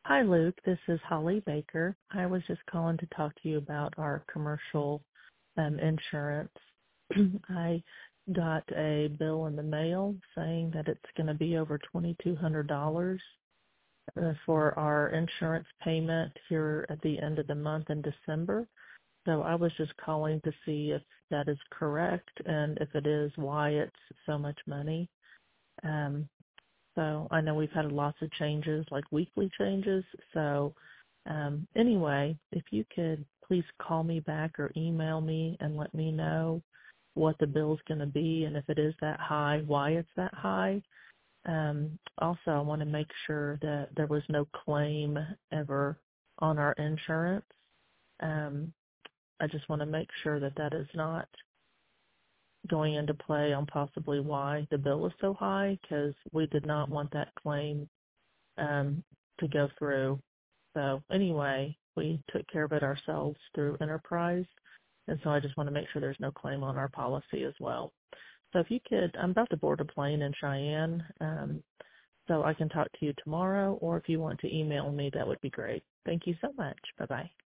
Hi, Luke. This is Holly Baker. I was just calling to talk to you about our commercial insurance. I got a bill in the mail saying that it's going to be over $2,200 for our insurance payment here at the end of the month in December. So I was just calling to see if that is correct, and if it is, why it's so much money. So I know we've had lots of changes, like weekly changes. So anyway, if you could please call me back or email me and let me know what the bill's going to be, and if it is that high, why it's that high. Also, I want to make sure that there was no claim ever on our insurance. I just want to make sure that that is not going into play on possibly why the bill is so high, because we did not want that claim to go through. So anyway, we took care of it ourselves through Enterprise, and so I just want to make sure there's no claim on our policy as well. So if you could, I'm about to board a plane in Cheyenne, so I can talk to you tomorrow, or if you want to email me, that would be great. Thank you so much. Bye-bye.